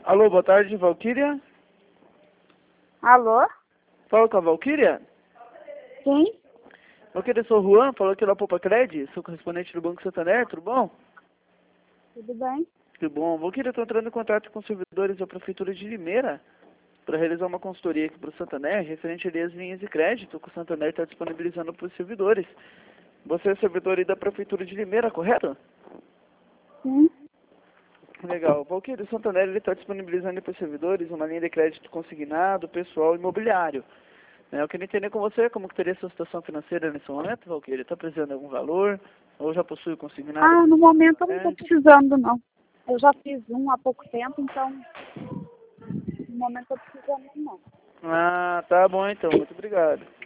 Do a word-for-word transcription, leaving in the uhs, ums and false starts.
Alô, boa tarde, Valquíria. Alô? Fala com a Valquíria? Quem? Valquíria, eu sou o Juan, falou aqui da Poupa Cred, sou correspondente do Banco Santander, tudo bom? Tudo bem? Tudo bom. Valquíria, eu estou entrando em contato com os servidores da Prefeitura de Limeira para realizar uma consultoria aqui para o Santander, referente ali às linhas de crédito que o Santander está disponibilizando para os servidores. Você é servidor aí da Prefeitura de Limeira, correto? Sim. Legal. Valquíria, o Santander está disponibilizando para os servidores uma linha de crédito consignado, pessoal e imobiliário. É, eu queria entender com você como que teria a sua situação financeira nesse momento, Valquíria. Está precisando de algum valor? Ou já possui consignado? Ah, no momento eu não estou É. precisando, não. Eu já fiz um há pouco tempo, então no momento eu estou precisando, não. Ah, tá bom então. Muito obrigado.